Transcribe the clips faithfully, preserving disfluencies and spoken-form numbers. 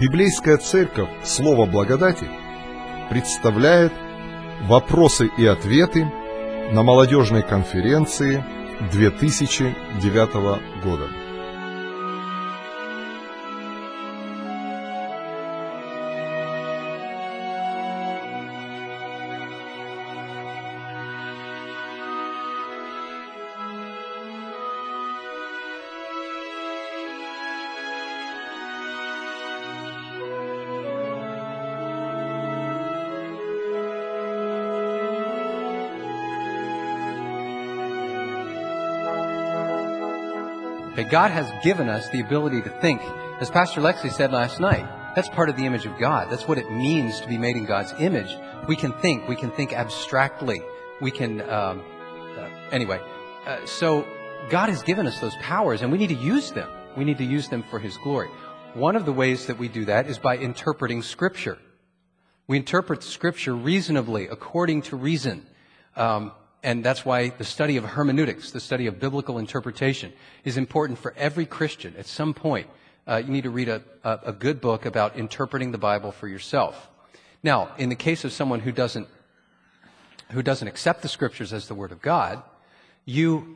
Библейская церковь «Слово благодати» представляет вопросы и ответы на молодежной конференции две тысячи девятого года. Okay, God has given us the ability to think. As Pastor Lexi said last night, that's part of the image of God. That's what it means to be made in God's image. We can think. We can think abstractly. We can, um, uh, anyway. Uh, so God has given us those powers, and we need to use them. We need to use them for His glory. One of the ways that we do that is by interpreting Scripture. We interpret Scripture reasonably, according to reason. Um, And that's why the study of hermeneutics, the study of biblical interpretation, is important for every Christian. At some point, uh, you need to read a, a, a good book about interpreting the Bible for yourself. Now, in the case of someone who doesn't who doesn't accept the Scriptures as the Word of God, you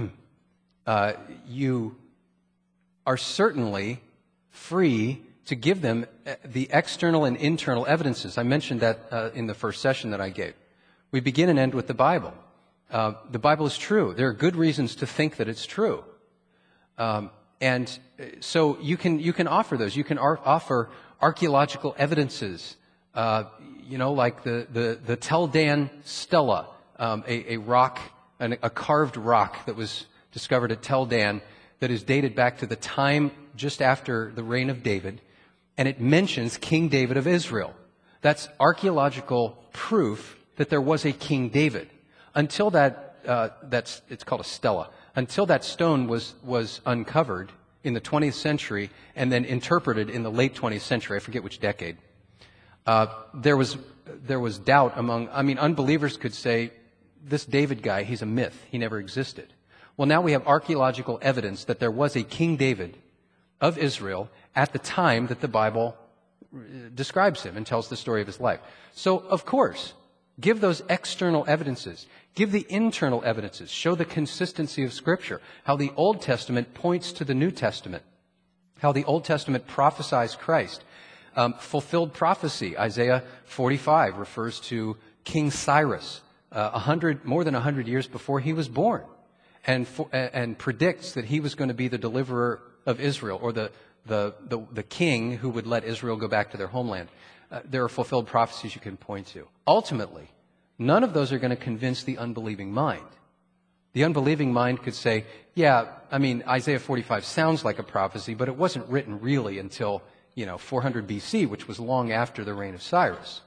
uh, you are certainly free to give them the external and internal evidences. I mentioned that uh, in the first session that I gave. We begin and end with the Bible. Uh, the Bible is true. There are good reasons to think that it's true. Um, and so you can you can offer those. You can ar- offer archaeological evidences, uh, you know, like the, the, the Tel Dan Stela, um, a, a rock, an, a carved rock that was discovered at Tel Dan that is dated back to the time just after the reign of David, and it mentions King David of Israel. That's archaeological proof that there was a King David. Until that, uh, that's, it's called a stela. Until that stone was, was uncovered in the twentieth century and then interpreted in the late twentieth century, I forget which decade, uh, there was, there was doubt among, I mean, unbelievers could say, this David guy, he's a myth. He never existed. Well, now we have archaeological evidence that there was a King David of Israel at the time that the Bible describes him and tells the story of his life. So, of course, give those external evidences. Give the internal evidences. Show the consistency of Scripture. How the Old Testament points to the New Testament. How the Old Testament prophesies Christ. Um, fulfilled prophecy. Isaiah forty-five refers to King Cyrus, uh, a hundred, more than a hundred years before he was born, and for, and predicts that he was going to be the deliverer of Israel, or the the the, the king who would let Israel go back to their homeland. Uh, there are fulfilled prophecies you can point to. Ultimately, none of those are going to convince the unbelieving mind. The unbelieving mind could say, yeah, I mean, Isaiah forty-five sounds like a prophecy, but it wasn't written really until, you know, four hundred B C, which was long after the reign of Cyrus.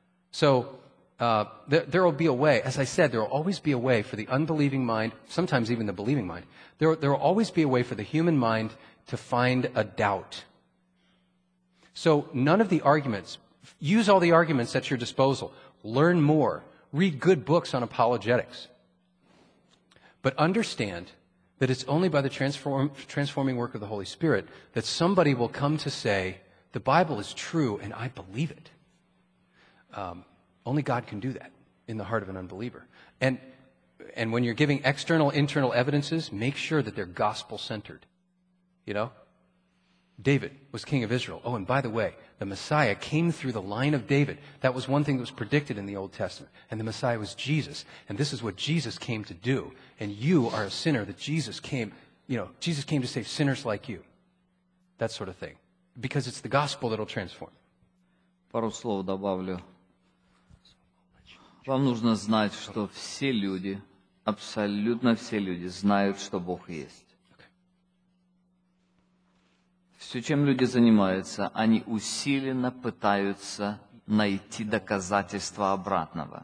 So uh, there, there will be a way, as I said, there will always be a way for the unbelieving mind, sometimes even the believing mind, there, there will always be a way for the human mind to find a doubt. So none of the arguments, use all the arguments at your disposal. Learn more. Read good books on apologetics. But understand that it's only by the transform, transforming work of the Holy Spirit that somebody will come to say, the Bible is true and I believe it. Um, only God can do that in the heart of an unbeliever. And, and when you're giving external, internal evidences, make sure that they're gospel-centered. You know? David was king of Israel. Oh, and by the way, the Messiah came through the line of David. That was one thing that was predicted in the Old Testament. And the Messiah was Jesus. And this is what Jesus came to do. And you are a sinner that Jesus came, you know, Jesus came to save sinners like you. That sort of thing. Because it's the gospel that will transform. Пару слов добавлю. Вам нужно знать, что все люди, абсолютно все люди знают, что Бог есть. Все, чем люди занимаются, они усиленно пытаются найти доказательства обратного.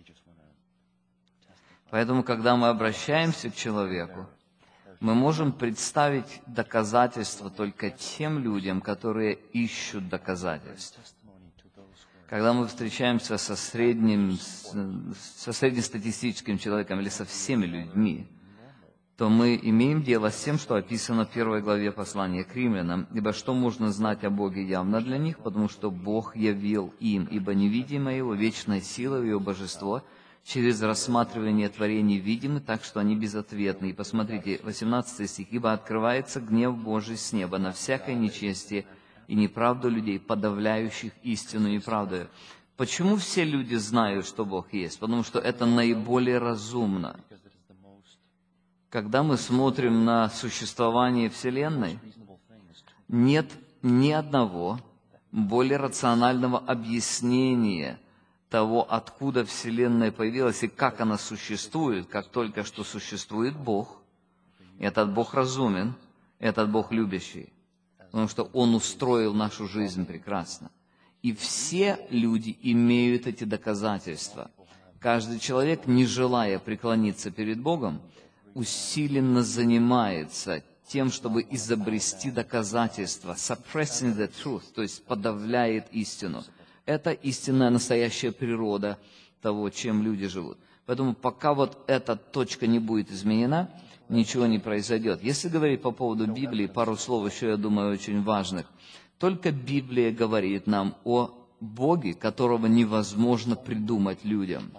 Поэтому, когда мы обращаемся к человеку, мы можем представить доказательства только тем людям, которые ищут доказательства. Когда мы встречаемся со средним, со среднестатистическим человеком или со всеми людьми, то мы имеем дело с тем, что описано в первой главе послания к римлянам. Ибо что можно знать о Боге явно для них, потому что Бог явил им, ибо невидимое Его, вечная сила Его божество, через рассматривание творений видимы, так что они безответны. И посмотрите, восемнадцатый стих. «Ибо открывается гнев Божий с неба на всякое нечестие и неправду людей, подавляющих истину неправдою». Почему все люди знают, что Бог есть? Потому что это наиболее разумно. Когда мы смотрим на существование Вселенной, нет ни одного более рационального объяснения того, откуда Вселенная появилась и как она существует, как только что существует Бог. Этот Бог разумен, этот Бог любящий, потому что Он устроил нашу жизнь прекрасно. И все люди имеют эти доказательства. Каждый человек, не желая преклониться перед Богом, усиленно занимается тем, чтобы изобрести доказательства, suppressing the truth, то есть подавляет истину. Это истинная настоящая природа того, чем люди живут. Поэтому пока вот эта точка не будет изменена, ничего не произойдет. Если говорить по поводу Библии, пару слов еще, я думаю, очень важных. Только Библия говорит нам о Боге, которого невозможно придумать людям.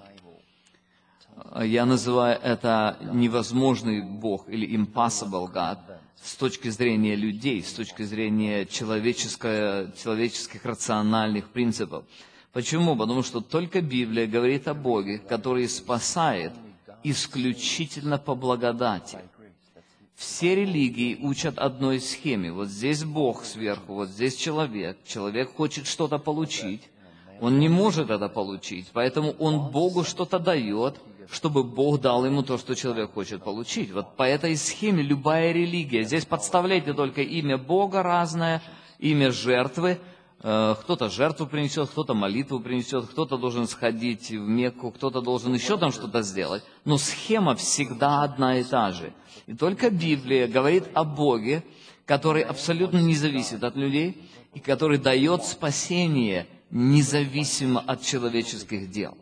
Я называю это невозможный Бог или impossible God с точки зрения людей, с точки зрения человеческих рациональных принципов. Почему? Потому что только Библия говорит о Боге, который спасает исключительно по благодати. Все религии учат одной схеме. Вот здесь Бог сверху, вот здесь человек. Человек хочет что-то получить. Он не может это получить, поэтому он Богу что-то дает, чтобы Бог дал ему то, что человек хочет получить. Вот по этой схеме любая религия. Здесь подставляйте только имя Бога разное, имя жертвы. Кто-то жертву принесет, кто-то молитву принесет, кто-то должен сходить в Мекку, кто-то должен еще там что-то сделать. Но схема всегда одна и та же. И только Библия говорит о Боге, который абсолютно не зависит от людей и который дает спасение независимо от человеческих дел.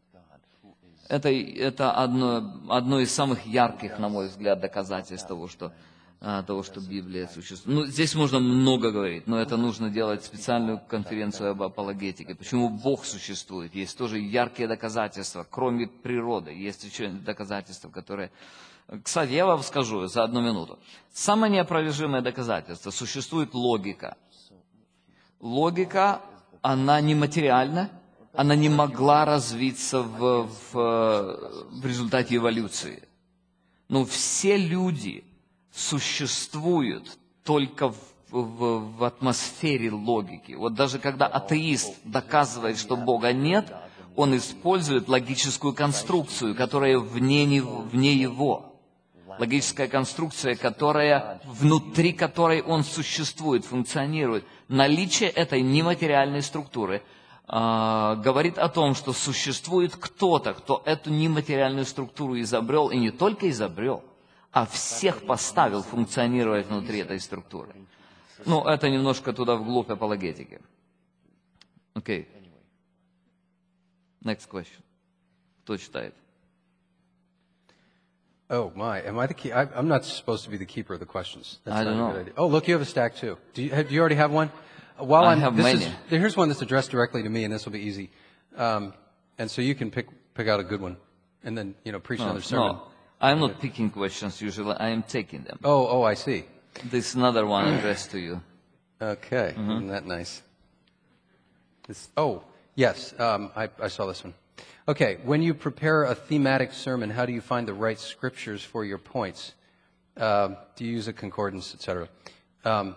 Это, это одно, одно из самых ярких, на мой взгляд, доказательств того, что, того, что Библия существует. Ну, здесь можно много говорить, но это нужно делать специальную конференцию об апологетике. Почему Бог существует? Есть тоже яркие доказательства, кроме природы. Есть еще доказательства, которые... Кстати, я вам скажу за одну минуту. Самое неопровержимое доказательство. Существует логика. Логика, она нематериальна. Она не могла развиться в, в, в результате эволюции. Но все люди существуют только в, в, в атмосфере логики. Вот даже когда атеист доказывает, что Бога нет, он использует логическую конструкцию, которая вне, него, вне его. Логическая конструкция, которая, внутри которой он существует, функционирует. Наличие этой нематериальной структуры говорит о том, что существует кто-то, кто эту нематериальную структуру изобрел, и не только изобрел, а всех поставил функционировать внутри этой структуры. Ну, это немножко туда вглубь апологетики. Окей. Okay. Next question. Кто читает? Oh my, am I the key? I, I'm not supposed to be the keeper of the questions. That's I don't not know. a good idea. Oh, look, you have a stack too. Do you, have, do you already have one? While I I'm, have this many. Is, here's one that's addressed directly to me, and this will be easy. Um, and so you can pick pick out a good one, and then you know preach No, another sermon. no, I'm not picking questions usually. I am taking them. Oh, oh, I see. This is another one addressed to you. Okay, Mm-hmm. isn't that nice? This, oh, yes, um, I, I saw this one. Okay, when you prepare a thematic sermon, how do you find the right scriptures for your points? Uh, do you use a concordance, et cetera? Um,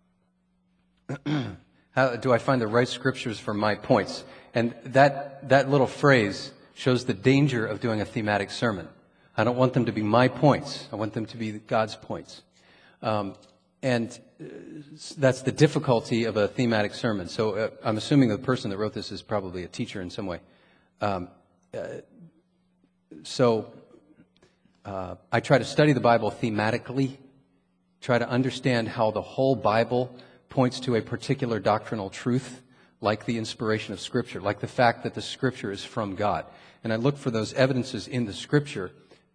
how do I find the right scriptures for my points? And that that little phrase shows the danger of doing a thematic sermon. I don't want them to be my points. I want them to be God's points. Um, and that's the difficulty of a thematic sermon. So uh, I'm assuming the person that wrote this is probably a teacher in some way. Um, uh, so uh, I try to study the Bible thematically, try to understand how the whole Bible points to a particular doctrinal truth, like the inspiration of Scripture, like the fact that the Scripture is from God. And I look for those evidences in the Scripture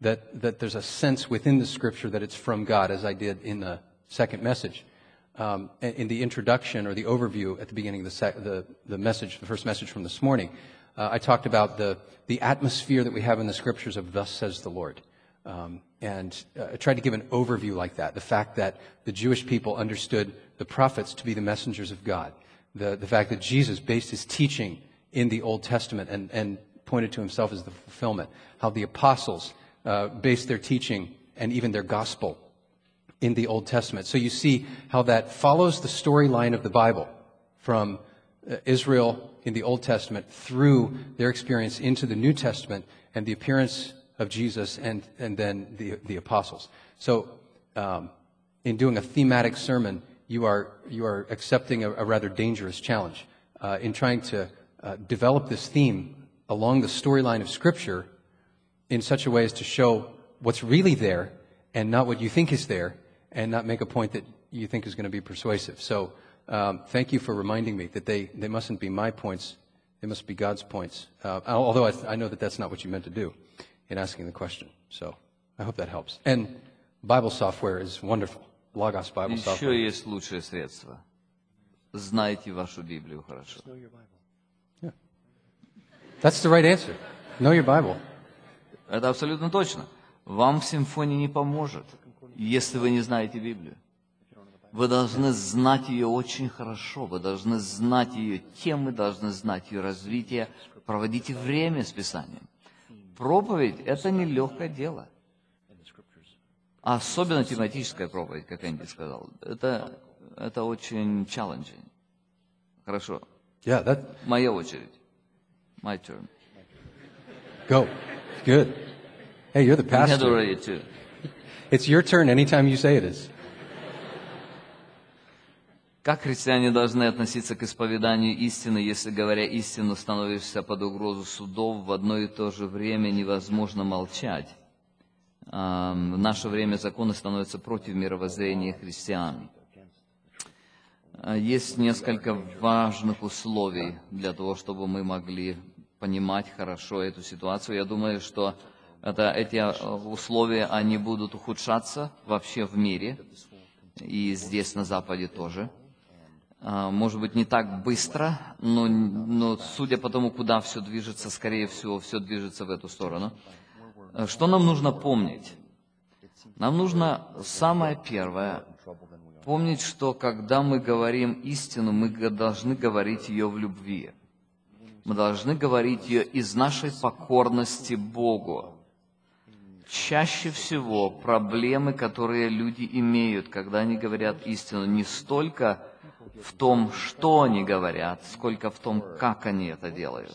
that, that there's a sense within the Scripture that it's from God, as I did in the second message. Um, in the introduction or the overview at the beginning of the, sec- the, the message, the first message from this morning, uh, I talked about the, the atmosphere that we have in the Scriptures of thus says the Lord. Um, and uh, I tried to give an overview like that, the fact that the Jewish people understood the prophets to be the messengers of God, the, the fact that Jesus based his teaching in the Old Testament and, and pointed to himself as the fulfillment, how the apostles uh, based their teaching and even their gospel in the Old Testament. So you see how that follows the storyline of the Bible from uh, Israel in the Old Testament through their experience into the New Testament and the appearance of Jesus and, and then the, the apostles. So um, in doing a thematic sermon, you are, you are accepting a, a rather dangerous challenge uh, in trying to uh, develop this theme along the storyline of Scripture in such a way as to show what's really there and not what you think is there, and not make a point that you think is going to be persuasive. So um, thank you for reminding me that they, they mustn't be my points, they must be God's points. Uh, although I, th- I know that that's not what you meant to do in asking the question. So I hope that helps. And Bible software is wonderful. Logos Bible Еще software. есть лучшее средство. Знайте вашу Библию хорошо. Yeah. That's the right answer. Know your Bible. Это абсолютно точно. Вам в симфонии не поможет, если вы не знаете Библию. Вы должны знать ее очень хорошо, вы должны знать ее темы, должны знать ее развитие, проводите время с Писанием. Проповедь – это не легкое дело. Особенно тематическая проповедь, как Энди сказал. Это, это очень challenging. Хорошо. Yeah, that... Моя очередь. My turn. Go. Good. Hey, you're the We had pastor. already too. It's your turn anytime you say it is. Как христиане должны относиться к исповеданию истины, если, говоря истину, становишься под угрозу судов, в одно и то же время невозможно молчать? В наше время законы становятся против мировоззрения христиан. Есть несколько важных условий для того, чтобы мы могли понимать хорошо эту ситуацию. Я думаю, что это, эти условия, они будут ухудшаться вообще в мире, и здесь на Западе тоже. Может быть, не так быстро, но, но судя по тому, куда все движется, скорее всего, все движется в эту сторону. Что нам нужно помнить? Нам нужно самое первое помнить, что когда мы говорим истину, мы должны говорить ее в любви. Мы должны говорить ее из нашей покорности Богу. Чаще всего проблемы, которые люди имеют, когда они говорят истину, не столько в том, что они говорят, сколько в том, как они это делают.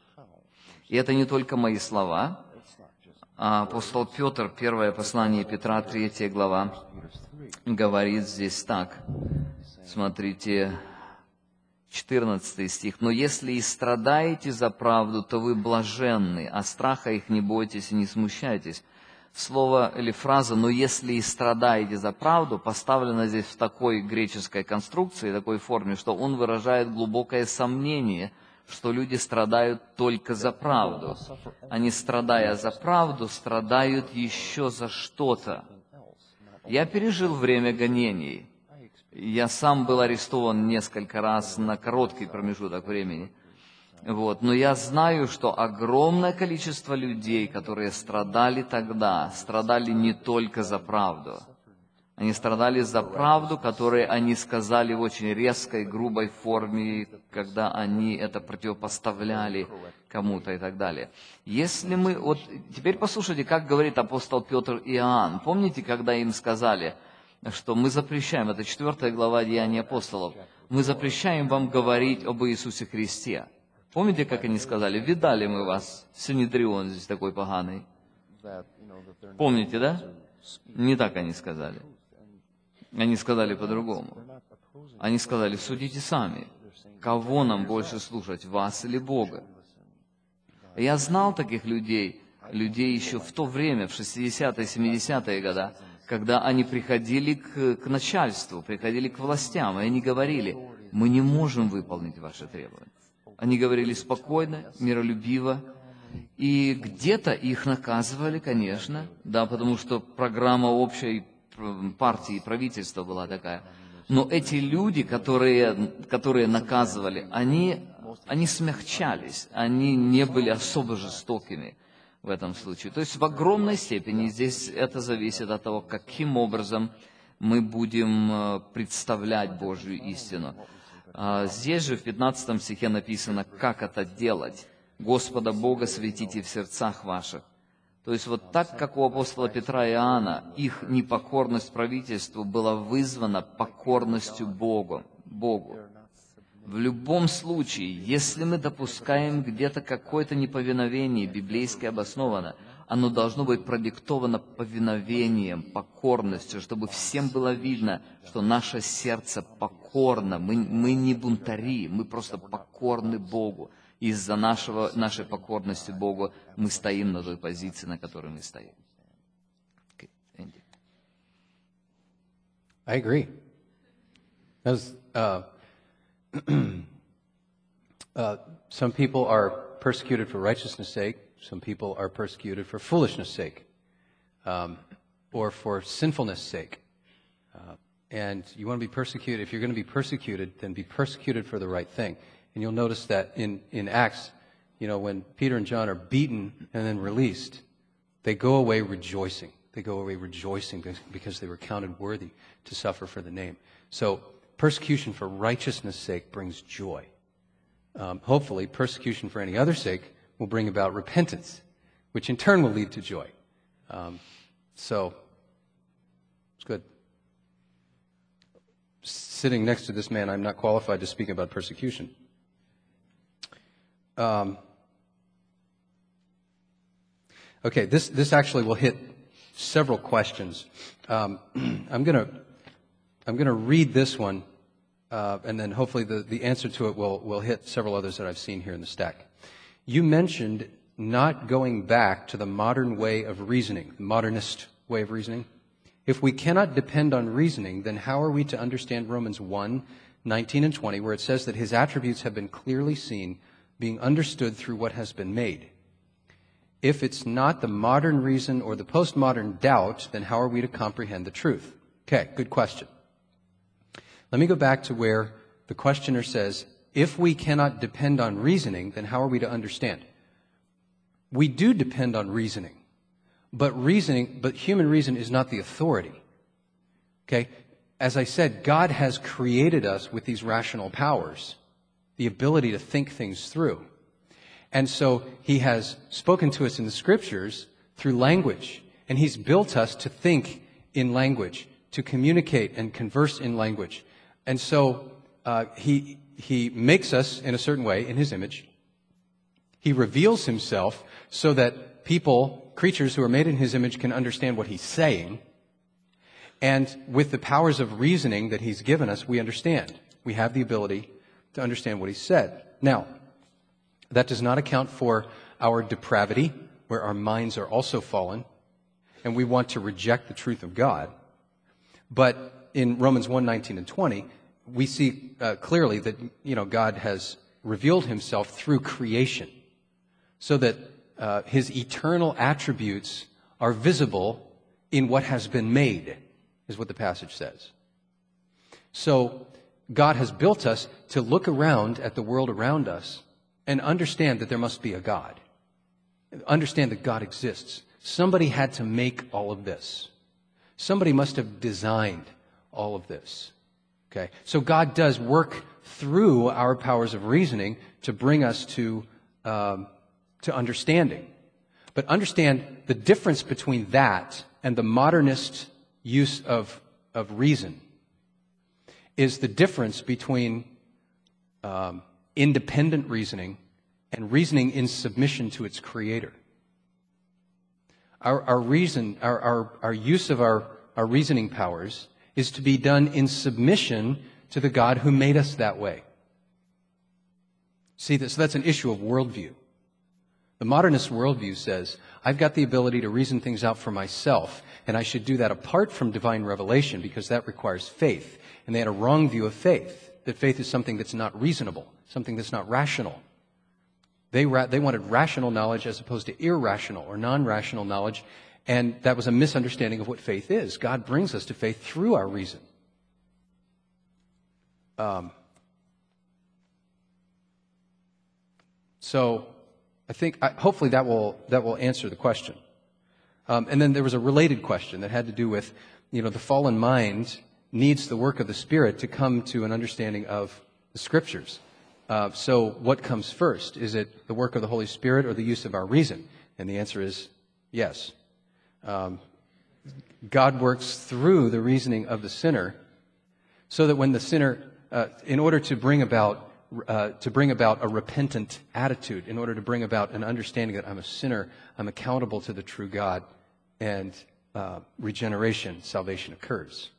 И это не только мои слова. Апостол Петр, первое послание Петра, третья глава, говорит здесь так. Смотрите, четырнадцатый стих. «Но если и страдаете за правду, то вы блаженны, а страха их не бойтесь и не смущайтесь». Слово или фраза «но если и страдаете за правду» поставлено здесь в такой греческой конструкции, такой форме, что он выражает глубокое сомнение, что люди страдают только за правду. Они, страдая за правду, страдают еще за что-то. Я пережил время гонений. Я сам был арестован несколько раз на короткий промежуток времени. Вот. Но я знаю, что огромное количество людей, которые страдали тогда, страдали не только за правду. Они страдали за правду, которую они сказали в очень резкой, грубой форме, когда они это противопоставляли кому-то и так далее. Если мы... Вот теперь послушайте, как говорит апостол Петр и Иоанн. Помните, когда им сказали, что мы запрещаем, это четвёртая глава Деяний апостолов, мы запрещаем вам говорить об Иисусе Христе. Помните, как они сказали? Видали мы вас, Синедрион здесь такой поганый. Помните, да? Не так они сказали. Они сказали по-другому. Они сказали, судите сами, кого нам больше слушать, вас или Бога. Я знал таких людей, людей еще в то время, в шестидесятые, семидесятые годы, когда они приходили к, к начальству, приходили к властям, и они говорили, мы не можем выполнить ваши требования. Они говорили спокойно, миролюбиво, И где-то их наказывали, конечно, да, потому что программа общей партии и правительства была такая. Но эти люди, которые, которые наказывали, они, они смягчались, они не были особо жестокими в этом случае. То есть в огромной степени здесь это зависит от того, каким образом мы будем представлять Божью истину. Здесь же в пятнадцатом стихе написано, как это делать. Господа Бога светите в сердцах ваших. То есть вот так, как у апостола Петра и Иоанна, их непокорность правительству была вызвана покорностью Богу. Богу. В любом случае, если мы допускаем где-то какое-то неповиновение, библейски обоснованно, оно должно быть продиктовано повиновением, покорностью, чтобы всем было видно, что наше сердце покорно, мы, мы не бунтари, мы просто покорны Богу. Из-за нашего, нашей покорности Богу мы стоим на той позиции, на которой мы стоим. Okay. Andy. I agree. As, uh, uh, some people are persecuted for righteousness' sake. Some people are persecuted for foolishness' sake, um, or for sinfulness' sake. Uh, and you want to be persecuted. If you're going to be persecuted, then be persecuted for the right thing. And you'll notice that in, in Acts, you know, when Peter and John are beaten and then released, they go away rejoicing. They go away rejoicing because they were counted worthy to suffer for the name. So persecution for righteousness' sake brings joy. Um, hopefully, persecution for any other sake will bring about repentance, which in turn will lead to joy. Um, so, it's good. Sitting next to this man, I'm not qualified to speak about persecution. Um, okay, this, this actually will hit several questions. Um, I'm gonna, I'm gonna read this one, uh, and then hopefully the, the answer to it will, will hit several others that I've seen here in the stack. You mentioned not going back to the modern way of reasoning, the modernist way of reasoning. If we cannot depend on reasoning, then how are we to understand Romans one, nineteen and twenty, where it says that his attributes have been clearly seen, being understood through what has been made? If it's not the modern reason or the postmodern doubt, then how are we to comprehend the truth? Okay, good question. Let me go back to where the questioner says, if we cannot depend on reasoning, then how are we to understand? We do depend on reasoning, but reasoning, but human reason is not the authority. Okay? As I said, God has created us with these rational powers, the ability to think things through. And so he has spoken to us in the scriptures through language, and he's built us to think in language, to communicate and converse in language. And so uh, he he makes us in a certain way in his image. He reveals himself so that people, creatures who are made in his image, can understand what he's saying. And with the powers of reasoning that he's given us, we understand. We have the ability to understand what he said. Now, that does not account for our depravity, where our minds are also fallen, and we want to reject the truth of God. But in Romans one, nineteen and twenty, we see uh, clearly that, you know, God has revealed himself through creation, so that uh, his eternal attributes are visible in what has been made, is what the passage says. So God has built us to look around at the world around us and understand that there must be a God. Understand that God exists. Somebody had to make all of this. Somebody must have designed all of this. Okay? So God does work through our powers of reasoning to bring us to, um, to understanding. But understand the difference between that and the modernist use of, of reason is the difference between um, independent reasoning and reasoning in submission to its creator. Our, our reason, our, our, our use of our, our reasoning powers is to be done in submission to the God who made us that way. See, so that's an issue of worldview. The modernist worldview says, I've got the ability to reason things out for myself, and I should do that apart from divine revelation because that requires faith. And they had a wrong view of faith, that faith is something that's not reasonable, something that's not rational. They, ra- they wanted rational knowledge as opposed to irrational or non-rational knowledge, and that was a misunderstanding of what faith is. God brings us to faith through our reason. Um, so I think, I, hopefully that will, that will answer the question. Um, and then there was a related question that had to do with, you know, the fallen mind needs the work of the Spirit to come to an understanding of the Scriptures. Uh, so what comes first? Is it the work of the Holy Spirit or the use of our reason? And the answer is yes. Um, God works through the reasoning of the sinner so that when the sinner, uh, in order to bring about uh, to bring about a repentant attitude, in order to bring about an understanding that I'm a sinner, I'm accountable to the true God, and uh, regeneration, salvation occurs.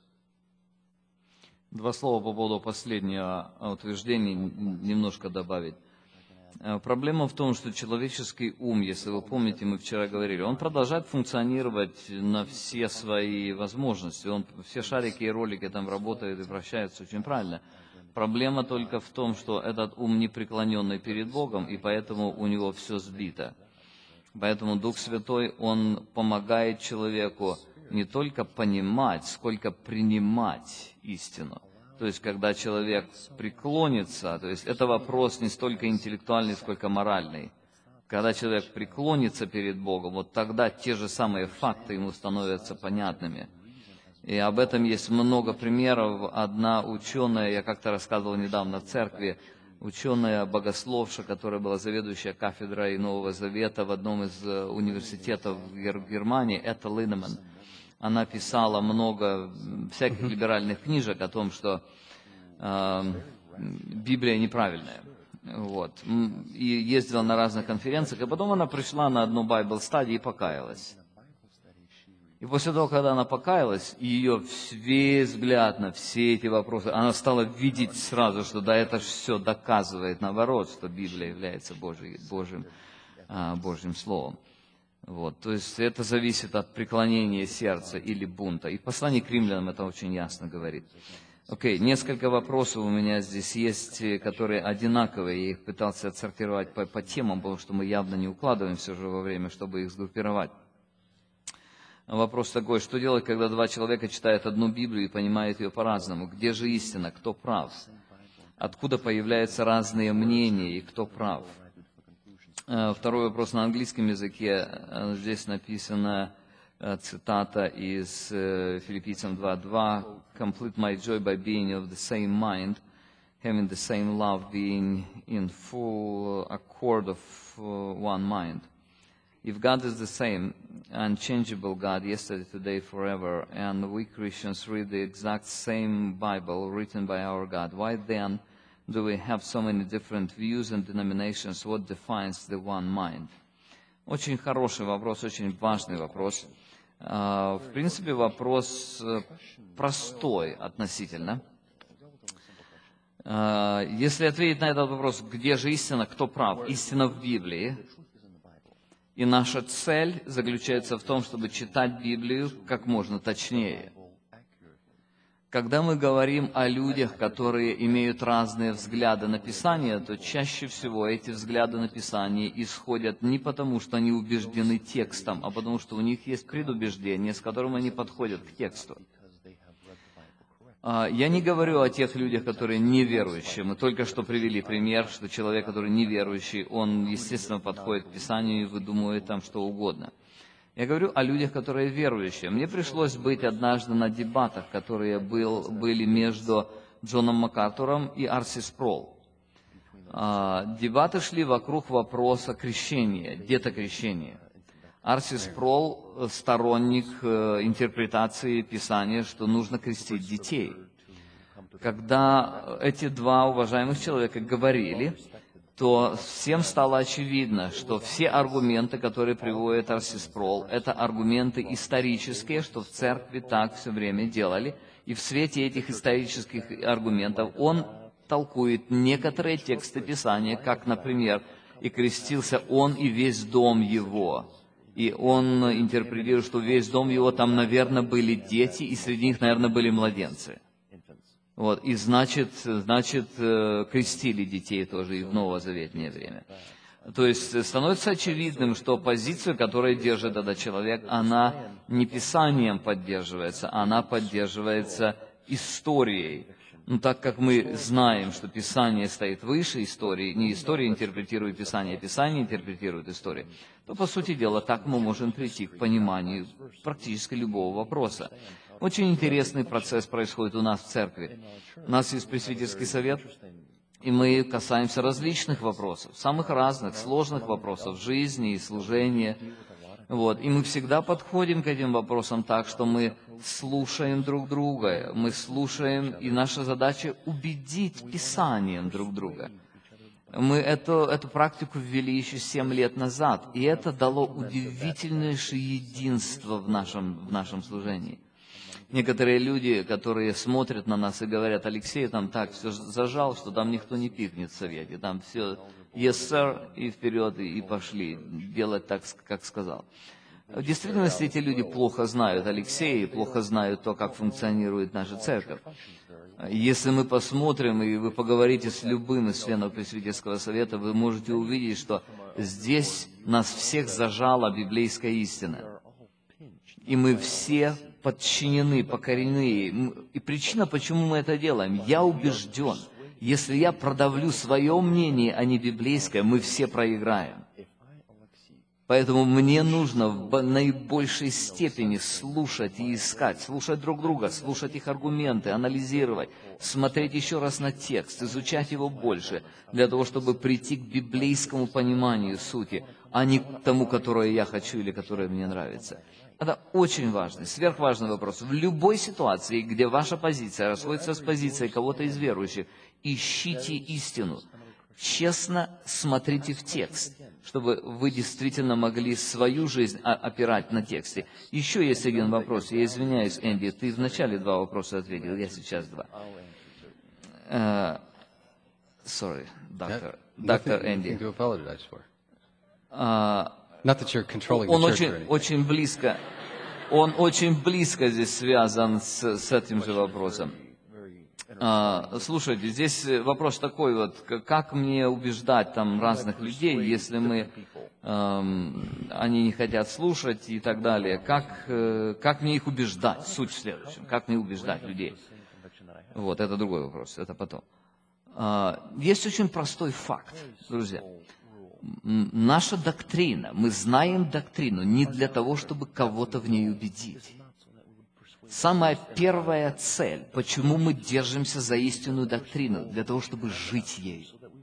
Два слова по поводу последнего утверждения немножко добавить. Проблема в том, что человеческий ум, если вы помните, мы вчера говорили, он продолжает функционировать на все свои возможности. Он, все шарики и ролики там работают и вращаются очень правильно. Проблема только в том, что этот ум непреклоненный перед Богом, и поэтому у него все сбито. Поэтому Дух Святой, Он помогает человеку не только понимать, сколько принимать истину. То есть, когда человек преклонится, то есть это вопрос не столько интеллектуальный, сколько моральный. Когда человек преклонится перед Богом, вот тогда те же самые факты ему становятся понятными. И об этом есть много примеров. Одна ученая, я как-то рассказывал недавно в церкви, ученая-богословша, которая была заведующая кафедрой Нового Завета в одном из университетов в Германии, Этта Линнеман. Она писала много всяких либеральных книжек о том, что э, Библия неправильная. Вот. И ездила на разных конференциях, и потом она пришла на одну Bible Study и покаялась. И после того, когда она покаялась, ее весь взгляд на все эти вопросы, она стала видеть сразу, что да, это все доказывает, наоборот, что Библия является Божьим, Божьим, Божьим Словом. Вот. То есть это зависит от преклонения сердца или бунта. И послание к римлянам это очень ясно говорит. Окей, okay, несколько вопросов у меня здесь есть, которые одинаковые. Я их пытался отсортировать по, по темам, потому что мы явно не укладываемся уже во время, чтобы их сгруппировать. Вопрос такой, что делать, когда два человека читают одну Библию и понимают ее по-разному? Где же истина, кто прав? Откуда появляются разные мнения и кто прав? Второй вопрос на английском языке. Здесь написана цитата из Филиппийцам два два. Complete my joy by being of the same mind, having the same love, being in full accord of one mind. If God is the same, unchangeable God, yesterday, today, forever, and we Christians read the exact same Bible written by our God, why then do we have so many different views and denominations? What defines the one mind? Очень хороший вопрос, очень важный вопрос. В принципе, вопрос простой относительно. Если ответить на этот вопрос, где же истина, кто прав? Истина в Библии. И наша цель заключается в том, чтобы читать Библию как можно точнее. Когда мы говорим о людях, которые имеют разные взгляды на Писание, то чаще всего эти взгляды на Писание исходят не потому, что они убеждены текстом, а потому, что у них есть предубеждение, с которым они подходят к тексту. Я не говорю о тех людях, которые неверующие. Мы только что привели пример, что человек, который неверующий, он, естественно, подходит к Писанию и выдумывает там что угодно. Я говорю о людях, которые верующие. Мне пришлось быть однажды на дебатах, которые был, были между Джоном МакАртуром и Арси Спроул. Дебаты шли вокруг вопроса крещения, детокрещения. Арси Спроул сторонник интерпретации Писания, что нужно крестить детей. Когда эти два уважаемых человека говорили, то всем стало очевидно, что все аргументы, которые приводит Арси Спроул, это аргументы исторические, что в церкви так все время делали, и в свете этих исторических аргументов он толкует некоторые тексты Писания, как, например, «И крестился он и весь дом его». И он интерпретирует, что весь дом его, там, наверное, были дети, и среди них, наверное, были младенцы. Вот, и значит, значит, крестили детей тоже и в новозаветное время. То есть становится очевидным, что позицию, которую держит этот человек, она не Писанием поддерживается, она поддерживается историей. Ну, так как мы знаем, что Писание стоит выше истории, не история интерпретирует Писание, а Писание интерпретирует историю, то, по сути дела, так мы можем прийти к пониманию практически любого вопроса. Очень интересный процесс происходит у нас в церкви. У нас есть пресвитерский совет, и мы касаемся различных вопросов, самых разных, сложных вопросов жизни и служения. Вот. И мы всегда подходим к этим вопросам так, что мы слушаем друг друга, мы слушаем, и наша задача убедить Писанием друг друга. Мы эту, эту практику ввели еще семь лет назад, и это дало удивительнейшее единство в нашем, в нашем служении. Некоторые люди, которые смотрят на нас и говорят: Алексей там так все зажал, что там никто не пикнет в совете, там все yes, sir, и вперед, и, и пошли делать так, как сказал. В действительности эти люди плохо знают Алексея, плохо знают то, как функционирует наша церковь. Если мы посмотрим, и вы поговорите с любым из членов Пресвитерского совета, вы можете увидеть, что здесь нас всех зажала библейская истина. И мы все подчинены, покорены. И причина, почему мы это делаем, я убежден, если я продавлю свое мнение, а не библейское, мы все проиграем. Поэтому мне нужно в наибольшей степени слушать и искать, слушать друг друга, слушать их аргументы, анализировать, смотреть еще раз на текст, изучать его больше, для того, чтобы прийти к библейскому пониманию сути, а не к тому, которое я хочу или которое мне нравится. Это очень важный, сверхважный вопрос. В любой ситуации, где ваша позиция расходится с позицией кого-то из верующих, ищите истину. Честно смотрите в текст, чтобы вы действительно могли свою жизнь опирать на тексте. Еще есть один вопрос. Я извиняюсь, Энди, ты вначале два вопроса ответил, я сейчас два. Uh, sorry, доктор. Доктор Энди. Uh, он очень, очень близко, он очень близко здесь связан с, с этим же вопросом. Uh, слушайте, здесь вопрос такой вот, как мне убеждать там разных людей, если мы, um, они не хотят слушать и так далее, как, uh, как мне их убеждать, суть в следующем, как мне убеждать людей. Вот, это другой вопрос, это потом. Uh, есть очень простой факт, друзья. Наша доктрина, мы знаем доктрину не для того, чтобы кого-то в ней убедить. Самая первая цель, почему мы держимся за истинную доктрину, для того, чтобы жить ею.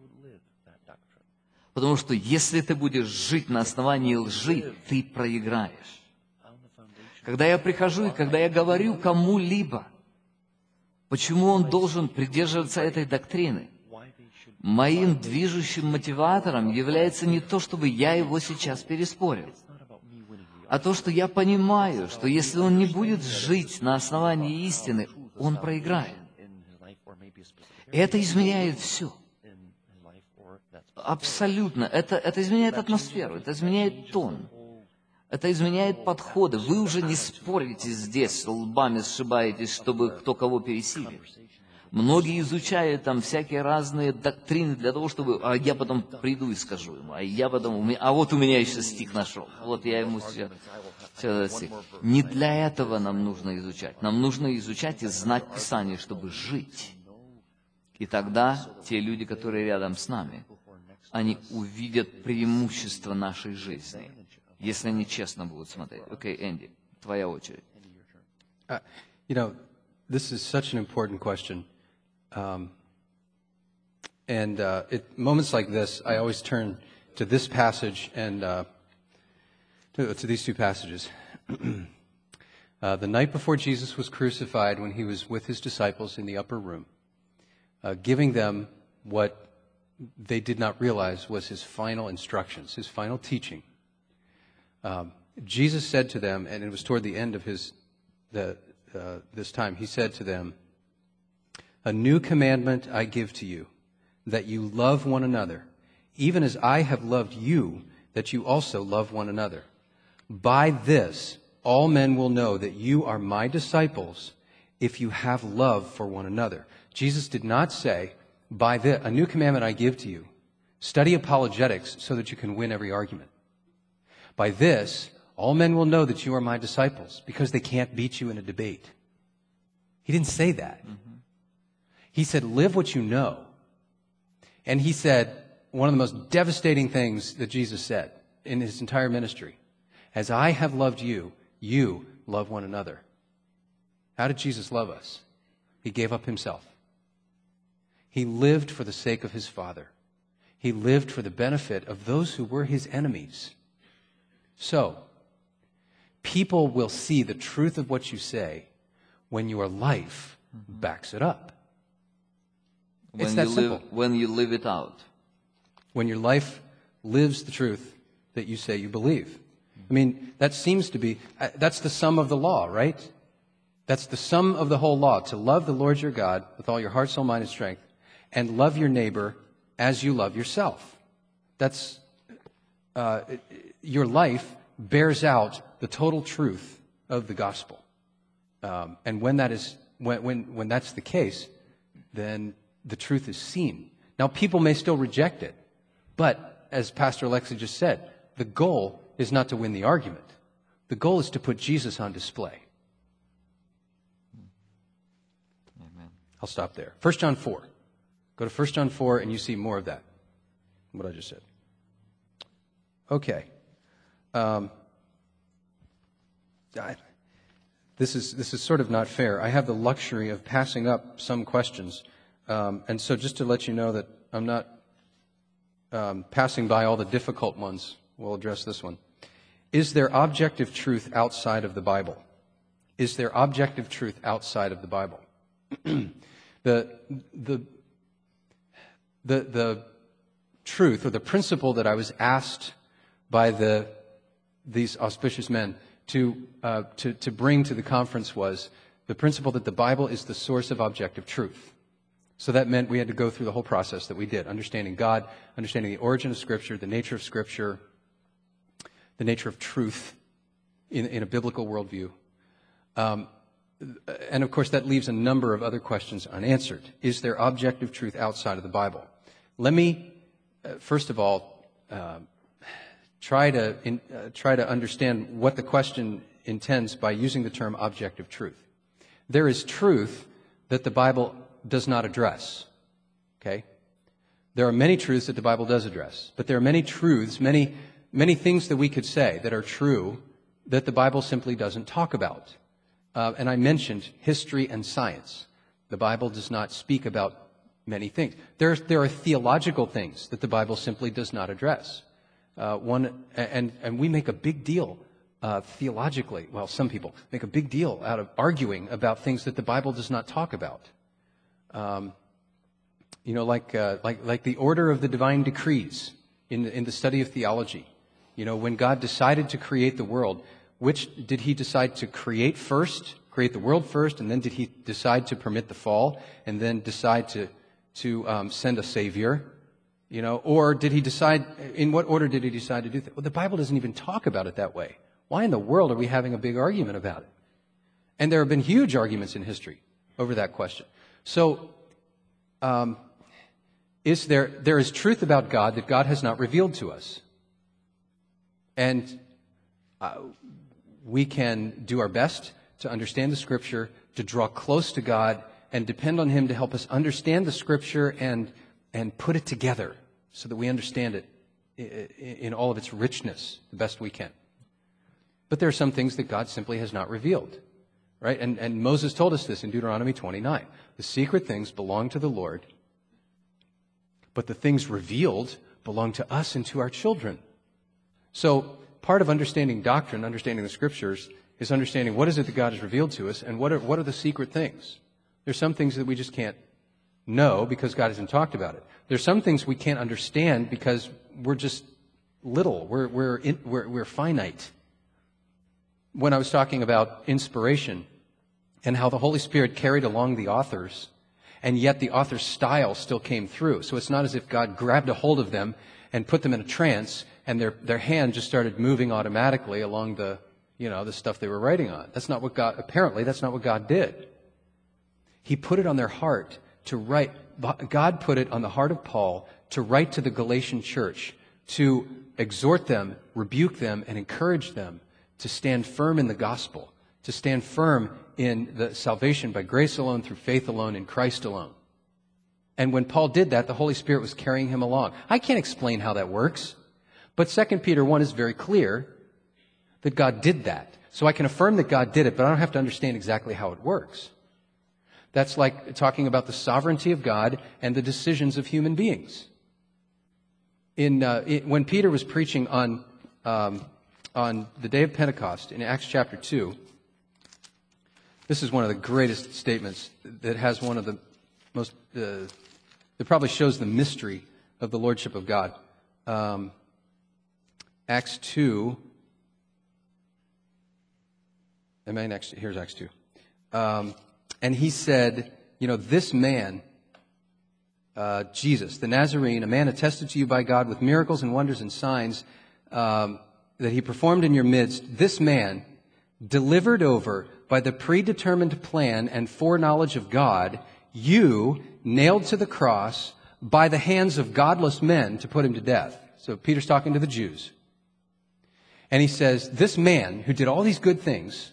Потому что если ты будешь жить на основании лжи, ты проиграешь. Когда я прихожу и когда я говорю кому-либо, почему он должен придерживаться этой доктрины, моим движущим мотиватором является не то, чтобы я его сейчас переспорил, а то, что я понимаю, что если он не будет жить на основании истины, он проиграет. И это изменяет все. Абсолютно. Это, это изменяет атмосферу, это изменяет тон, это изменяет подходы. Вы уже не спорите здесь, лбами сшибаетесь, чтобы кто кого пересилил. Многие изучают там всякие разные доктрины для того, чтобы... А я потом приду и скажу ему, а я потом... А вот у меня еще стих нашел. Вот я ему все, все этот стих. Не для этого нам нужно изучать. Нам нужно изучать и знать Писание, чтобы жить. И тогда те люди, которые рядом с нами, они увидят преимущество нашей жизни, если они честно будут смотреть. Окей, okay, Энди, твоя очередь. Uh, you know, this is such an important question. Um, and uh, at moments like this, I always turn to this passage and uh, to, to these two passages. uh, the night before Jesus was crucified, when he was with his disciples in the upper room, uh, giving them what they did not realize was his final instructions, his final teaching. Um, Jesus said to them, and it was toward the end of his the, uh, this time, he said to them, "A new commandment I give to you, that you love one another, even as I have loved you, that you also love one another. By this, all men will know that you are my disciples, if you have love for one another." Jesus did not say, "By this, a new commandment I give to you, Study apologetics so that you can win every argument. By this, all men will know that you are my disciples, because they can't beat you in a debate. He didn't say that. Mm-hmm. He said, live what you know. And he said, one of the most devastating things that Jesus said in his entire ministry, as I have loved you, you love one another. How did Jesus love us? He gave up himself. He lived for the sake of his Father. He lived for the benefit of those who were his enemies. So, people will see the truth of what you say when your life mm-hmm. backs it up. When it's that you simple. Live, when you live it out. When your life lives the truth that you say you believe. I mean, that seems to be, uh, that's the sum of the law, right? That's the sum of the whole law, to love the Lord your God with all your heart, soul, mind, and strength, and love your neighbor as you love yourself. That's, uh, your life bears out the total truth of the gospel. Um, and when that is, when, when, when that's the case, then the truth is seen. Now, people may still reject it, but as Pastor Alexi just said, the goal is not to win the argument. The goal is to put Jesus on display. Amen. I'll stop there. First John four. Go to First John four and you see more of that, what I just said. Okay. Um, I, this is this is sort of not fair. I have the luxury of passing up some questions. Um, and so just to let you know that I'm not um, passing by all the difficult ones, we'll address this one. Is there objective truth outside of the Bible? Is there objective truth outside of the Bible? the, the, the, the truth or the principle that I was asked by the, these auspicious men to, uh, to, to bring to the conference was the principle that the Bible is the source of objective truth. So that meant we had to go through the whole process that we did, understanding God, understanding the origin of Scripture, the nature of Scripture, the nature of truth in, in a biblical worldview. Um, and of course, that leaves a number of other questions unanswered. Is there objective truth outside of the Bible? Let me, uh, first of all, uh, try to in, uh, try to understand what the question intends by using the term objective truth. There is truth that the Bible does not address. Okay? There are many truths that the Bible does address, but there are many truths, many many things that we could say that are true that the Bible simply doesn't talk about. Uh, and I mentioned history and science. The Bible does not speak about many things. There, there are theological things that the Bible simply does not address. Uh, one, and, and we make a big deal uh, theologically. Well, some people make a big deal out of arguing about things that the Bible does not talk about. Um, you know, like, uh, like, like the order of the divine decrees in, in the study of theology. You know, when God decided to create the world, which did he decide to create first, create the world first, and then did he decide to permit the fall, and then decide to, to um, send a Savior? You know, or did he decide, in what order did he decide to do that? Well, the Bible doesn't even talk about it that way. Why in the world are we having a big argument about it? And there have been huge arguments in history over that question. So, um, is there, there is truth about God that God has not revealed to us. And uh, we can do our best to understand the Scripture, to draw close to God, and depend on Him to help us understand the Scripture and and put it together so that we understand it in all of its richness the best we can. But there are some things that God simply has not revealed, right? And, and Moses told us this in Deuteronomy twenty-nine. The secret things belong to the Lord, but the things revealed belong to us and to our children. So part of understanding doctrine, understanding the Scriptures, is understanding what is it that God has revealed to us and what are, what are the secret things. There's some things that we just can't know because God hasn't talked about it. There's some things we can't understand because we're just little. We're, we're, in, we're, we're finite. When I was talking about inspiration and how the Holy Spirit carried along the authors, and yet the author's style still came through. So it's not as if God grabbed a hold of them and put them in a trance and their, their hand just started moving automatically along the, you know, the stuff they were writing on. That's not what God, apparently that's not what God did. He put it on their heart to write. God put it on the heart of Paul to write to the Galatian church, to exhort them, rebuke them, and encourage them to stand firm in the gospel, to stand firm in the salvation by grace alone, through faith alone, in Christ alone. And when Paul did that, the Holy Spirit was carrying him along. I can't explain how that works, but Second Peter one is very clear that God did that. So I can affirm that God did it, but I don't have to understand exactly how it works. That's like talking about the sovereignty of God and the decisions of human beings. In uh, it, when Peter was preaching on um, on the day of Pentecost in Acts chapter two, this is one of the greatest statements that has one of the most uh, that probably shows the mystery of the lordship of God. Um, Acts two. Am I in Acts? Here's Acts two. Um, and he said, you know, this man. Uh, Jesus, the Nazarene, a man attested to you by God with miracles and wonders and signs um, that he performed in your midst, this man, delivered over by the predetermined plan and foreknowledge of God, you nailed to the cross by the hands of godless men to put him to death. So Peter's talking to the Jews. And he says, this man who did all these good things,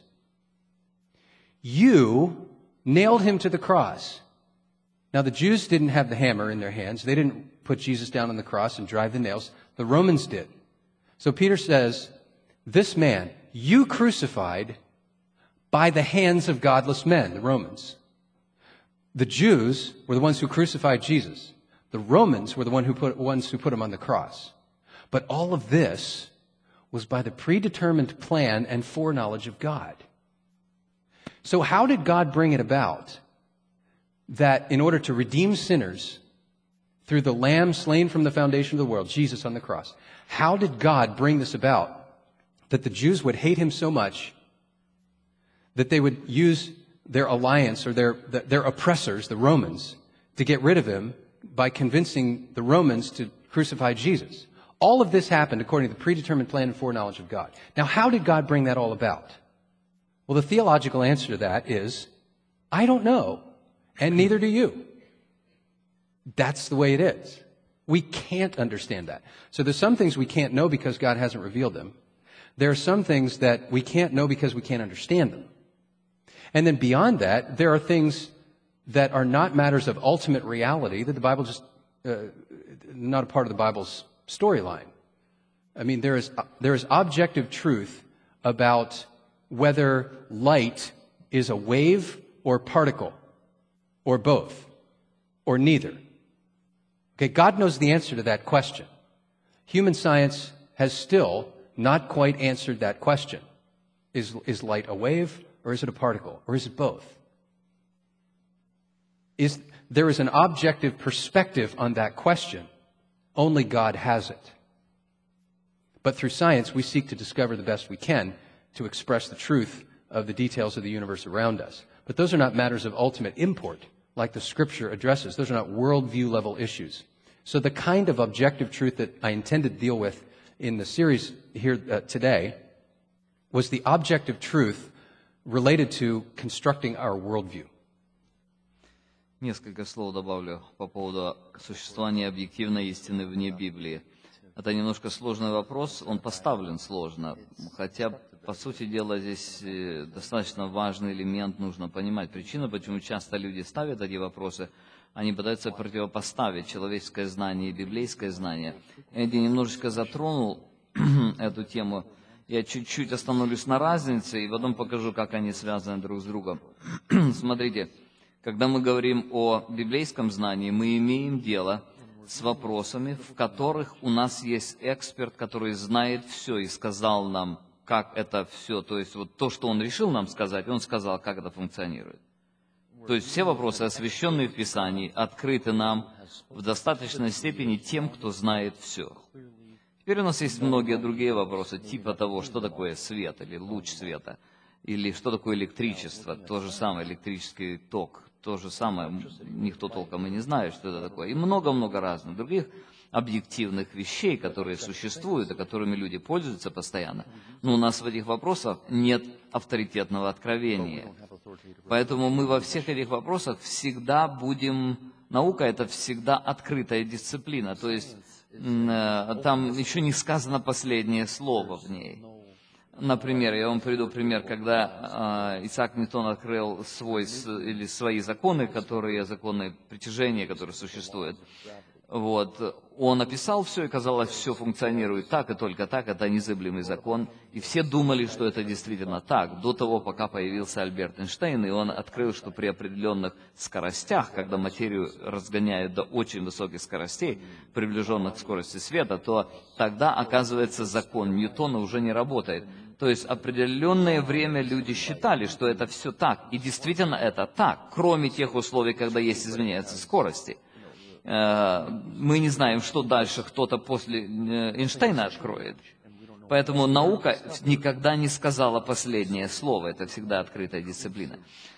you nailed him to the cross. Now, the Jews didn't have the hammer in their hands. They didn't put Jesus down on the cross and drive the nails. The Romans did. So Peter says, this man, you crucified by the hands of godless men, the Romans. The Jews were the ones who crucified Jesus. The Romans were the one who put, ones who put him on the cross. But all of this was by the predetermined plan and foreknowledge of God. So how did God bring it about that in order to redeem sinners through the Lamb slain from the foundation of the world, Jesus on the cross, how did God bring this about? That the Jews would hate him so much that they would use their alliance or their, their oppressors, the Romans, to get rid of him by convincing the Romans to crucify Jesus. All of this happened according to the predetermined plan and foreknowledge of God. Now, how did God bring that all about? Well, the theological answer to that is, I don't know. And neither do you. That's the way it is. We can't understand that. So there's some things we can't know because God hasn't revealed them. There are some things that we can't know because we can't understand them. And then beyond that, there are things that are not matters of ultimate reality that the Bible just, uh, not a part of the Bible's storyline. I mean, there is, there is objective truth about whether light is a wave or particle, or both, or neither. Okay, God knows the answer to that question. Human science has still not quite answered that question. Is, is light a wave, or is it a particle, or is it both? Is, there is an objective perspective on that question. Only God has it. But through science, we seek to discover the best we can to express the truth of the details of the universe around us. But those are not matters of ultimate import, like the Scripture addresses. Those are not worldview-level issues. So the kind of objective truth that I intended to deal with in the series here uh, today was the objective truth related to constructing our worldview. Несколько слов добавлю по поводу существования объективной истины вне Библии. Это немножко сложный вопрос, он поставлен сложно, хотя, по сути дела, здесь достаточно важный элемент нужно понимать. Причина, почему часто люди ставят эти вопросы, они пытаются противопоставить человеческое знание и библейское знание. Эдди немножечко затронул эту тему. Я чуть-чуть остановлюсь на разнице и потом покажу, как они связаны друг с другом. Смотрите, когда мы говорим о библейском знании, мы имеем дело с вопросами, в которых у нас есть эксперт, который знает все и сказал нам, как это все, то есть вот то, что он решил нам сказать, он сказал, как это функционирует. То есть все вопросы, освященные в Писании, открыты нам в достаточной степени тем, кто знает все. Теперь у нас есть многие другие вопросы, типа того, что такое свет или луч света, или что такое электричество, то же самое электрический ток, то же самое, никто толком и не знает, что это такое. И много-много разных других объективных вещей, которые существуют, и которыми люди пользуются постоянно. Но у нас в этих вопросах нет авторитетного откровения. Поэтому мы во всех этих вопросах всегда будем Наука — это всегда открытая дисциплина, то есть э, там еще не сказано последнее слово в ней. Например, я вам приведу пример, когда э, Исаак Ньютон открыл свой, с, или свои законы, которые, законы притяжения, которые существуют. Вот. Он описал все, и казалось, все функционирует так, и только так, это незыблемый закон. И все думали, что это действительно так, до того, пока появился Альберт Эйнштейн, и он открыл, что при определенных скоростях, когда материю разгоняют до очень высоких скоростей, приближенных к скорости света, то тогда, оказывается, закон Ньютона уже не работает. То есть определенное время люди считали, что это все так, и действительно это так, кроме тех условий, когда есть изменяются скорости. Мы не знаем, что дальше кто-то после Эйнштейна откроет. Поэтому наука никогда не сказала последнее слово, это всегда открытая дисциплина.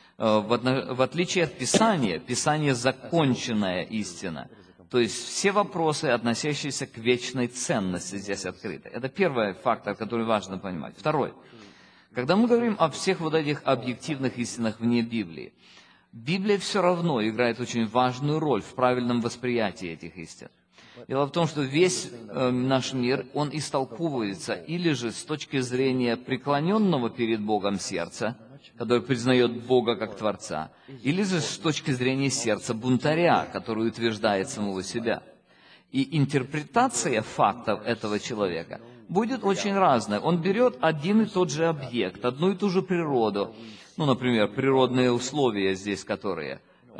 В отличие от Писания, Писание — законченная истина. То есть все вопросы, относящиеся к вечной ценности, здесь открыты. Это первый фактор, который важно понимать. Второй. Когда мы говорим о всех вот этих объективных истинах вне Библии, Библия все равно играет очень важную роль в правильном восприятии этих истин. Дело в том, что весь э, наш мир, он истолковывается или же с точки зрения преклоненного перед Богом сердца, который признает Бога как Творца, или же с точки зрения сердца бунтаря, который утверждает самого себя. И интерпретация фактов этого человека будет очень разная. Он берет один и тот же объект, одну и ту же природу, ну, например, природные условия здесь, которые, э,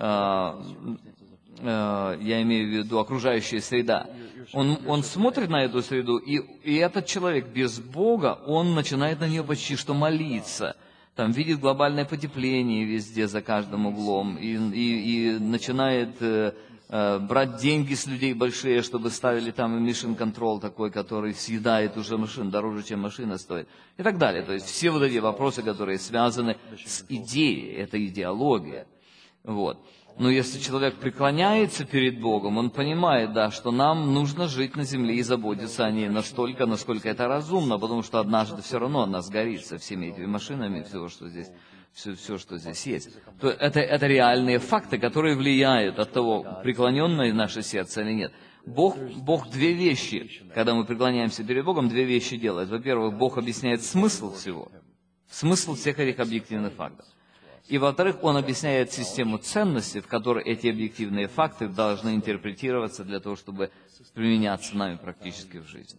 э, я имею в виду окружающая среда, он, он смотрит на эту среду, и, и этот человек без Бога, он начинает на нее почти что молиться, там видит глобальное потепление везде, за каждым углом, и, и, и начинает э, э, брать деньги с людей большие, чтобы ставили там emission control такой, который съедает уже машин, дороже, чем машина стоит, и так далее. То есть все вот эти вопросы, которые связаны с идеей, это идеология. Вот. Но если человек преклоняется перед Богом, он понимает, да, что нам нужно жить на земле и заботиться о ней настолько, насколько это разумно, потому что однажды все равно она сгорит со всеми этими машинами, все, что здесь, все, все, что здесь есть. То это, это реальные факты, которые влияют от того, преклоненное наше сердце или нет. Бог, Бог две вещи, когда мы преклоняемся перед Богом, две вещи делает. Во-первых, Бог объясняет смысл всего, смысл всех этих объективных фактов. И, во-вторых, Он объясняет систему ценностей, в которой эти объективные факты должны интерпретироваться для того, чтобы применяться нами практически в жизни.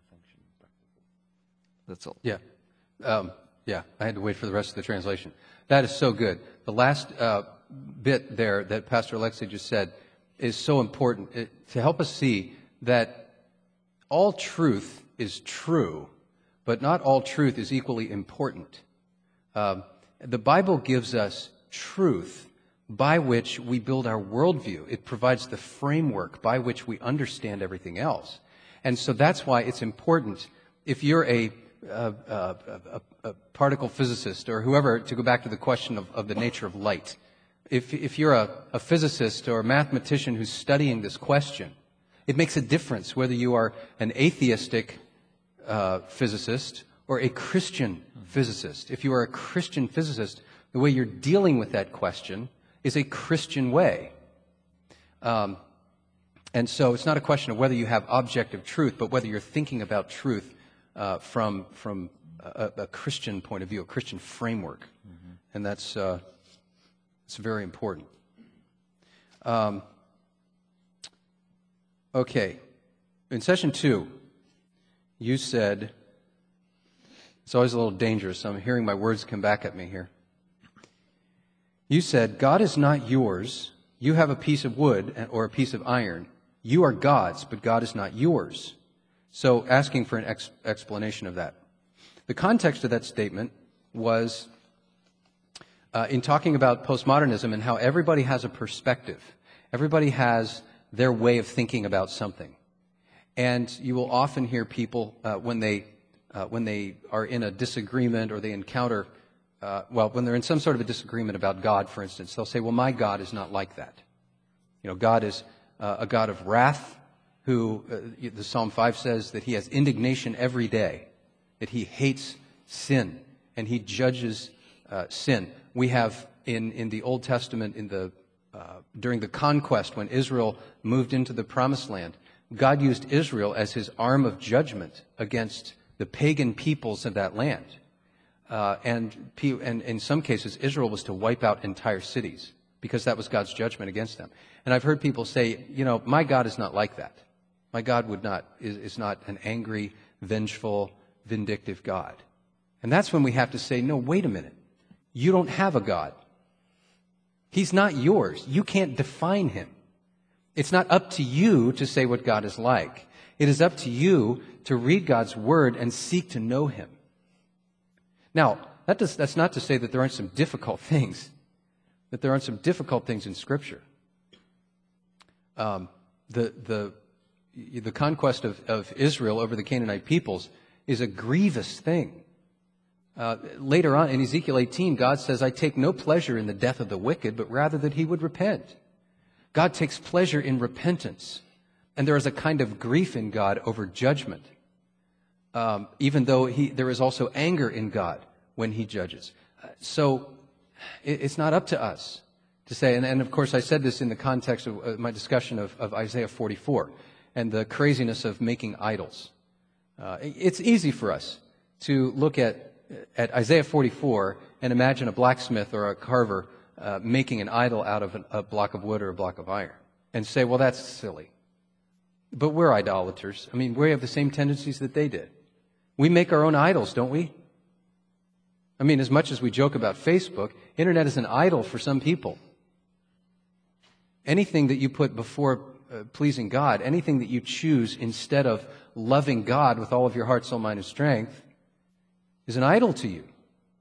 That's all. Yeah. Um, yeah, I had to wait for the rest of the translation. That is so good. The last uh, bit there that Pastor Alexei just said is so important it, to help us see that all truth is true, but not all truth is equally important. Um, The Bible gives us truth by which we build our worldview. It provides the framework by which we understand everything else. And so that's why it's important, if you're a, a, a, a, a particle physicist or whoever, to go back to the question of, of the nature of light, if, if you're a, a physicist or a mathematician who's studying this question, it makes a difference whether you are an atheistic uh, physicist or a Christian physicist. If you are a Christian physicist, the way you're dealing with that question is a Christian way. Um, and so it's not a question of whether you have objective truth, but whether you're thinking about truth uh, from, from a, a Christian point of view, a Christian framework. Mm-hmm. And that's, uh, that's very important. Um, okay. In session two, you said... It's always a little dangerous. I'm hearing my words come back at me here. You said, God is not yours. You have a piece of wood or a piece of iron. You are God's, but God is not yours. So asking for an ex- explanation of that. The context of that statement was uh, in talking about postmodernism and how everybody has a perspective. Everybody has their way of thinking about something. And you will often hear people uh, when they Uh, when they are in a disagreement or they encounter, uh, well, when they're in some sort of a disagreement about God, for instance, they'll say, well, my God is not like that. You know, God is uh, a God of wrath who, uh, the Psalm five says that he has indignation every day, that he hates sin and he judges uh, sin. We have in, in the Old Testament, in the uh, during the conquest, when Israel moved into the Promised Land, God used Israel as his arm of judgment against the pagan peoples of that land. Uh, and, and in some cases, Israel was to wipe out entire cities because that was God's judgment against them. And I've heard people say, you know, my God is not like that. My God would not is, is not an angry, vengeful, vindictive God. And that's when we have to say, no, wait a minute. You don't have a God. He's not yours. You can't define him. It's not up to you to say what God is like. It is up to you to read God's word and seek to know him. Now, that does, that's not to say that there aren't some difficult things, that there aren't some difficult things in Scripture. Um, the, the, the conquest of, of Israel over the Canaanite peoples is a grievous thing. Uh, later on in Ezekiel eighteen, God says, I take no pleasure in the death of the wicked, but rather that he would repent. God takes pleasure in repentance. And there is a kind of grief in God over judgment, um, even though he, there is also anger in God when he judges. Uh, so it, it's not up to us to say, and, and of course I said this in the context of uh, my discussion of, of Isaiah forty-four and the craziness of making idols. Uh, it's easy for us to look at, at Isaiah forty-four and imagine a blacksmith or a carver uh, making an idol out of an, a block of wood or a block of iron and say, well, that's silly. But we're idolaters. I mean, we have the same tendencies that they did. We make our own idols, don't we? I mean, as much as we joke about Facebook, internet is an idol for some people. Anything that you put before uh, pleasing God, anything that you choose instead of loving God with all of your heart, soul, mind, and strength, is an idol to you.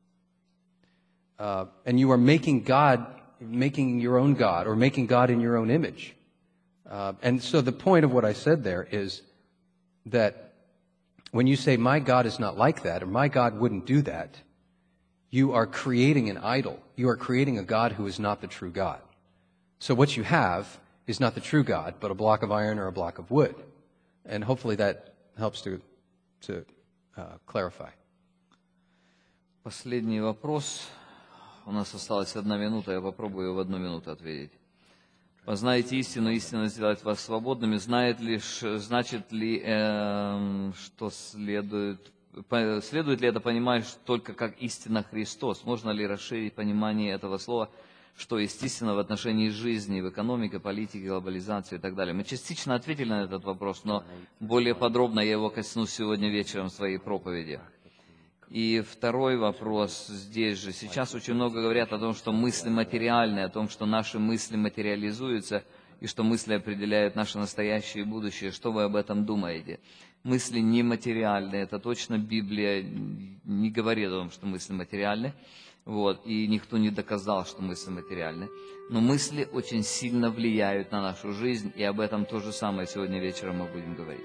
Uh, and you are making God, making your own God, or making God in your own image. Uh, and so the point of what I said there is that when you say, my God is not like that, or my God wouldn't do that, you are creating an idol. You are creating a God who is not the true God. So what you have is not the true God, but a block of iron or a block of wood. And hopefully that helps to, to uh, clarify. Последний вопрос. У нас осталась одна минута, я попробую в одну минуту ответить. Познаете истину, истина сделает вас свободными. Знает ли, значит ли, э, что следует, следует ли это понимать только как истина Христос? Можно ли расширить понимание этого слова, что есть истина в отношении жизни, в экономике, политике, глобализации и так далее? Мы частично ответили на этот вопрос, но более подробно я его коснусь сегодня вечером в своей проповеди. И второй вопрос здесь же. Сейчас очень много говорят о том, что мысли материальны, о том, что наши мысли материализуются, и что мысли определяют наше настоящее и будущее. Что вы об этом думаете? Мысли нематериальны. Это точно Библия не говорит о том, что мысли материальны. Вот, и никто не доказал, что мысли материальны. Но мысли очень сильно влияют на нашу жизнь, и об этом то же самое сегодня вечером мы будем говорить.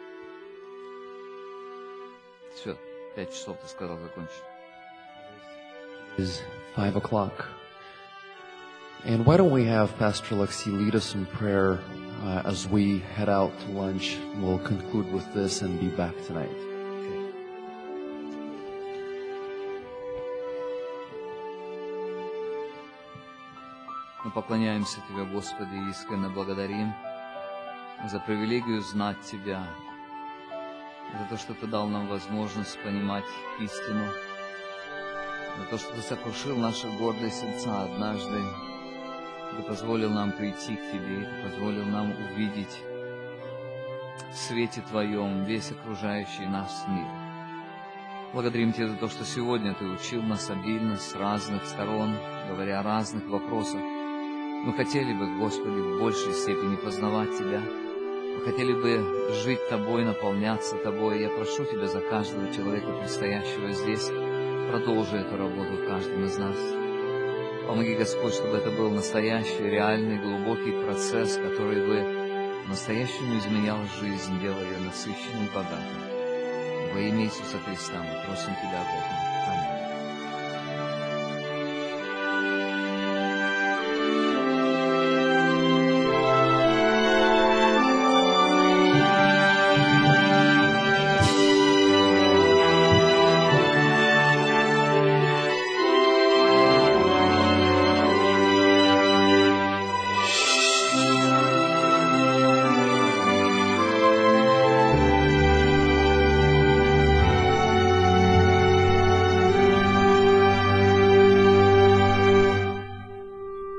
Все. Пять часов, ты сказал, закончить. Is five o'clock. And why don't we have Pastor Alexei lead us in prayer uh, as we head out to lunch. We'll conclude with this and be back tonight. Мы поклоняемся Тебе, Господи, и искренне благодарим за привилегию знать Тебя, за то, что Ты дал нам возможность понимать истину, за то, что Ты сокрушил наши гордые сердца однажды, Ты позволил нам прийти к Тебе, Ты позволил нам увидеть в свете Твоем весь окружающий нас мир. Благодарим Тебя за то, что сегодня Ты учил нас обильно с разных сторон, говоря о разных вопросах. Мы хотели бы, Господи, в большей степени познавать Тебя. Мы хотели бы жить Тобой, наполняться Тобой. Я прошу Тебя за каждого человека, предстоящего здесь, продолжи эту работу в каждом из нас. Помоги, Господь, чтобы это был настоящий, реальный, глубокий процесс, который бы по-настоящему изменял жизнь, делая ее насыщенной и богатой. Во имя Иисуса Христа мы просим Тебя об этом. Аминь.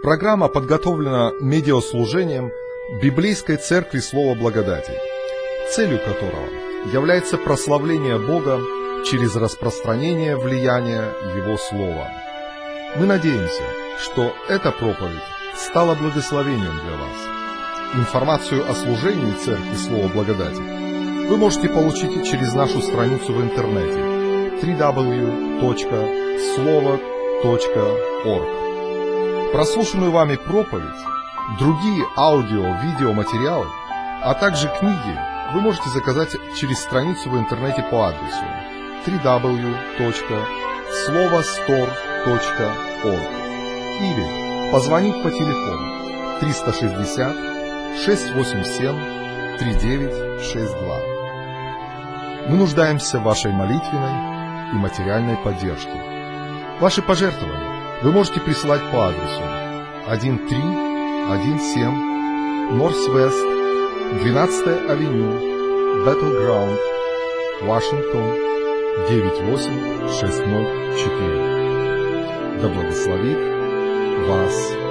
Программа подготовлена медиаслужением Библейской Церкви Слова Благодати, целью которого является прославление Бога через распространение влияния Его Слова. Мы надеемся, что эта проповедь стала благословением для вас. Информацию о служении Церкви Слова Благодати вы можете получить через нашу страницу в интернете дабл ю дабл ю дабл ю точка слово точка орг. Прослушанную вами проповедь, другие аудио-видеоматериалы, а также книги вы можете заказать через страницу в интернете по адресу дабл ю дабл ю дабл ю точка слово стор точка орг или позвонить по телефону триста шестьдесят шестьсот восемьдесят семь тридцать девять шестьдесят два. Мы нуждаемся в вашей молитвенной и материальной поддержке. Ваши пожертвования вы можете присылать по адресу тысяча триста семнадцать Northwest двенадцатая авеню, Battleground, Вашингтон, девять восемь шесть ноль четыре. Да благословит вас